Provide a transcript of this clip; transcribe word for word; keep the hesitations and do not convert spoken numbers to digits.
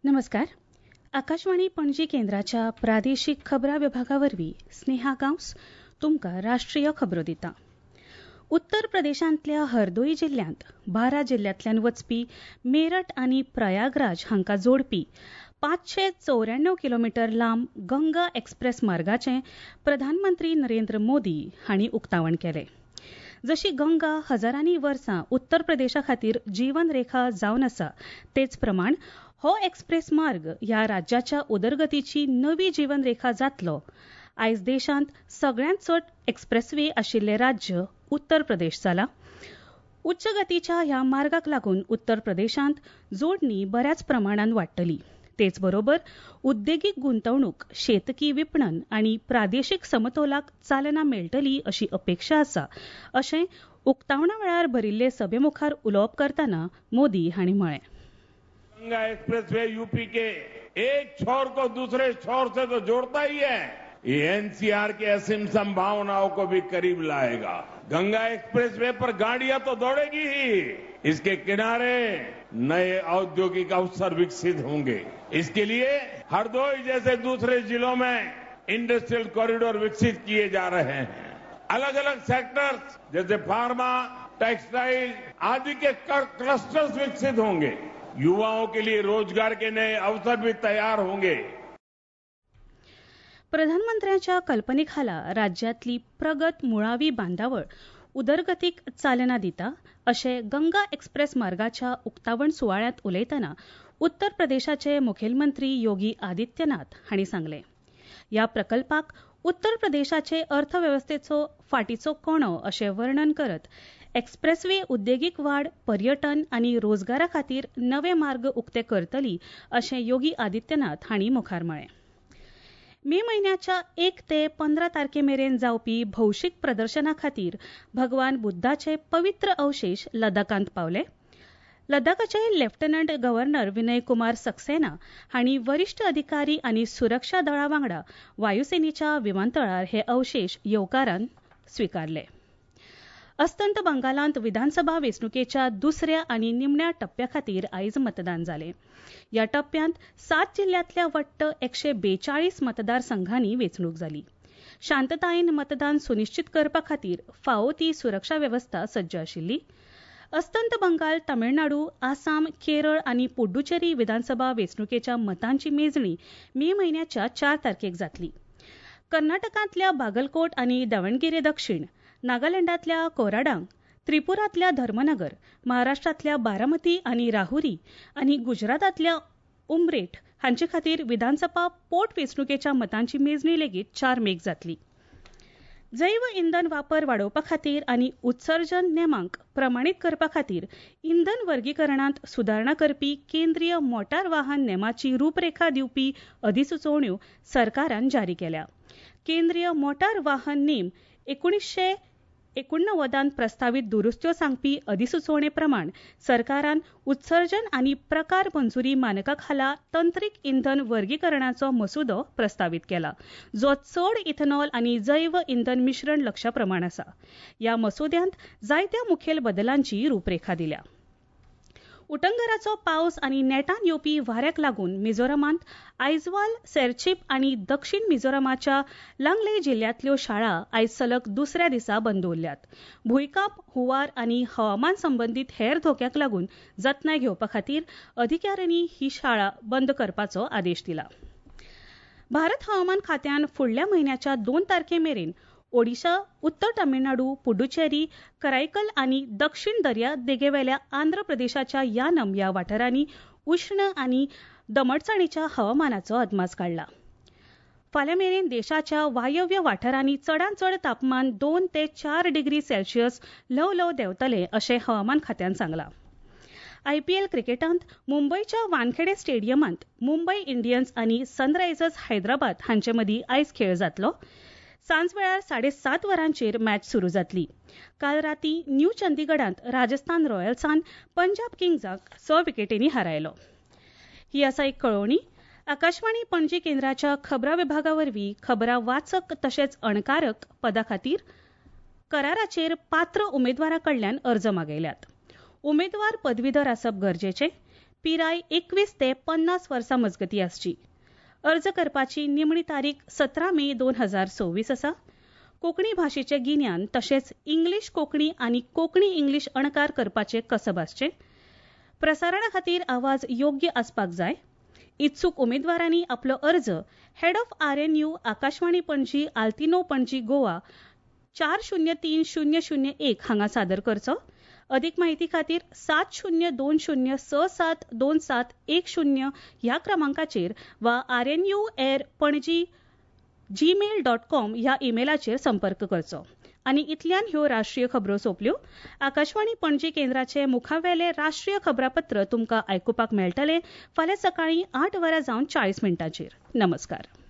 नमस्कार. आकाशवाणी पणजी केंद्राच्या प्रादेशीक खबरां विभागावरवीं स्नेहा गांवस तुमकां राष्ट्रीय खबरो दिता. उत्तर प्रदेशांतल्या हरदोई जिल्ल्यांत बारा जिल्ल्यांतल्यान वचपी मेरठ आनी प्रयागराज हांकां जोडपी पांचशे चौऱ्याण्णव किलोमीटर लांब गंगा एक्सप्रेस मार्गाचें प्रधानमंत्री नरेंद्र मोदी हांणी उक्तावण केलें. जशी गंगा हजारांनी वर्सां उत्तर प्रदेशा खातीर जीवन रेखा जावन आसा तेच प्रमाण हो एक्सप्रेस मार्ग ह्या राज्याच्या उदरगतीची नवी जीवन रेखा जातलो. आयज देशांत सगळ्यांत चड एक्सप्रेसवे आशिल्लें राज्य उत्तर प्रदेश जाला. उच्च गतीच्या ह्या मार्गाक लागून उत्तर प्रदेशांत जोडणी बऱ्याच प्रमाणात वाडटली. तेच बरोबर उद्देगीक गुंतवणूक, शेतकी विपणन आनी प्रादेशीक समतोलाक चालना मेळटली अशी अपेक्षा आसा अशें उक्तावणा वेळार भरिल्ले सभे मुखार उलोवप करतना मोदी हांणी म्हळें. गंगा एक्सप्रेसवे यूपी के एक छोर को दूसरे छोर से तो जोड़ता ही है, ये एनसीआर के असीम संभावनाओं को भी करीब लाएगा. गंगा एक्सप्रेसवे पर गाड़ियां तो दौड़ेगी ही, इसके किनारे नए औद्योगिक अवसर विकसित होंगे. इसके लिए हरदोई जैसे दूसरे जिलों में इंडस्ट्रियल कॉरिडोर विकसित किए जा रहे हैं. अलग अलग सेक्टर्स जैसे फार्मा, टेक्सटाइल आदि के क्लस्टर्स विकसित होंगे. युवाओं के लिए रोजगार के नए अवसर भी तैयार होंगे. प्रधानमंत्र्यांच्या कल्पनेखाला राज्यातली प्रगत मुळावी बांदावळ उदरगतीक चालना दिता अशें गंगा एक्सप्रेस मार्गाच्या उक्तावण सुवाळ्यांत उलयतना उत्तर प्रदेशाचे मुखेलमंत्री योगी आदित्यनाथ हांणी सांगलें. ह्या प्रकल्पाक उत्तर प्रदेशाचे अर्थवेवस्थेचो फाटीचो कणो अशें वर्णन करत एक्सप्रेसवे उद्देगीक वाड, पर्यटन आनी रोजगारा खातीर नवे मार्ग उक्ते करतली अशें योगी आदित्यनाथ हांणी मुखार म्हळें. मे म्हयन्याच्या एक ते पंदरा तारखे मेरेन जावपी भौशीक प्रदर्शना खातीर भगवान बुद्धाचे पवित्र अवशेश लडाखांत पावले. लडाखाचे लेफ्टनंट गव्हर्नर विनय कुमार सक्सेना हांणी वरिश्ठ अधिकारी आनी सुरक्षा दळा वांगडा वायुसेनेच्या विमानतळार हे अवशेश येवकारान स्विकारले. अस्तंत बंगालांत विधानसभा वेंचणुकेच्या दुसऱ्या आनी निमण्या टप्प्या खातीर आयज मतदान जालें. ह्या टप्प्यांत सात जिल्ल्यांतल्या वट्ट एकशे बेचाळीस मतदारसंघांनी वेंचणूक जाली. शांततायेन मतदान सुनिश्चित करपा खातीर फावो ती सुरक्षा वेवस्था सज्ज आशिल्ली. अस्तंत बंगाल, तामिळनाडू, आसाम, केरळ आनी पुड्डुचेरी विधानसभा वेंचणुकेच्या मतांची मेजणी मे म्हयन्याच्या चार तारखेक जातली. कर्नाटकांतल्या बागलकोट आनी दावणगेरे दक्षिण, नागालँडांतल्या कोराडांग, त्रिपुरांतल्या धर्मनगर, महाराष्ट्रांतल्या बारामती आनी राहुरी आनी गुजरातांतल्या उमरेठ हांचे खातीर विधानसभा पोटवेंचणुकेच्या मतांची मेजणी लेगीत चार मेक जातली. जैव इंधन वापर वाडोवपा खातीर आनी उत्सर्जन नेमांक प्रमाणीत करपा खातीर इंधन वर्गीकरणांत सुदारणा करपी केंद्रीय मोटार वाहन नेमाची रूपरेखा दिवपी अधिसुचोवण्यो सरकारान जारी केल्या. केंद्रीय मोटार वाहन नेम एकुणीसशे एकुणव्वदांत प्रस्तावित दुरुस्त्यो सांगपी अधिसुचोवणे प्रमाण सरकारान उत्सर्जन आनी प्रकार मंजुरी मानका खाला तंत्रीक इंधन वर्गीकरणाचो मसुदो प्रस्तावित केला, जो चड इथेनॉल आनी जैव इंधन मिश्रण लक्ष्या प्रमाण आसा. ह्या मसुद्यांत जायत्या मुखेल बदलांची रूपरेखा दिल्या. उटंगराचो पावस आनी नेटान येवपी वाऱ्याक लागून मिझोरामांत आयजवाल, सेरचीप आनी दक्षिण मिझोरामाच्या लांगले जिल्ल्यांतल्यो शाळा आयज सलग दुसऱ्या दिसा बंद उरल्यात. भुंयकांप, हुंवार आनी हवामान संबंदीत हेर धोक्याक लागून जतनाय घेवपा खातीर अधिकाऱ्यांनी ही शाळा बंद करपाचो आदेश दिला. भारत हवामान खात्यान फुडल्या म्हयन्याच्या दोन तारखे मेरेन ओडिशा, उत्तर तामिळनाडू, पुड्डुचेरी, कराईकल आनी दक्षिण दर्या देगेवेल्या आंध्र प्रदेशाच्या यानम ह्या वाठारांनी उश्ण आनी दमटसाणीच्या हवामानाचो अदमास काडला. फाल्यां मेरेन देशाच्या वायव्य वाठारांनी चडांत चड तापमान दोन ते चार डिग्री सेल्सियस ल्हव ल्हव देंवतलें अशें हवामान खात्यान सांगलां. आयपीएल क्रिकेटांत मुंबयच्या वानखेडे स्टेडियमांत मुंबय इंडियन्स आनी सनरायझर्स हैदराबाद हांचे मदीं आयज खेळ जातलो. सांजवेळार साडे सात वरांचेर मॅच सुरू जातली. काल रातीं न्यू चंदीगडांत राजस्थान रॉयल्सान पंजाब किंग्साक स विकेटींनी हारयलो. ही आसा एक कळोवणी. आकाशवाणी पणजी केंद्राच्या खबरां विभागा वरवीं खबरां वाचक तशेंच अणकारक पदा खातीर कराराचेर पात्र उमेदवारां कडल्यान अर्ज मागयल्यात. उमेदवार पदवीधर आसप गरजेचें. पिराय एकवीस ते पन्नास वर्सां मजगती आसची. अर्ज करपाची निमणी तारीख सतरा मे दोन हजार सव्वीस आसा. कोंकणी भाशेचें गिन्यान तशेंच इंग्लीश कोंकणी आनी कोंकणी इंग्लीश अणकार करपाचें कसब आसचें. प्रसारणा खातीर आवाज योग्य आसपाक जाय. इत्सूक उमेदवारांनी आपलो अर्ज head of R N U Akashvani Panaji Altinho Panaji Goa चार शुन्य तीन शुन्य शुन्य एक हांगा सादर करचो. अदीक म्हायती खातीर सात शुन्य दोन शुन्य स सात दोन सात एक शुन्य ह्या क्रमांकाचेर वा R N U air Panaji Gmail dot com ह्या इमेलाचेर संपर्क करचो. आनी इतल्यान ह्यो राष्ट्रीय खबरो सोंपल्यो. आकाशवाणी पणजी केंद्राचे मुखावेले राष्ट्रीय खबरापत्र तुमकां आयकुपाक मेळटलें फाल्यां सकाळीं आठ वरां जावन चाळीस मिनटांचेर. नमस्कार.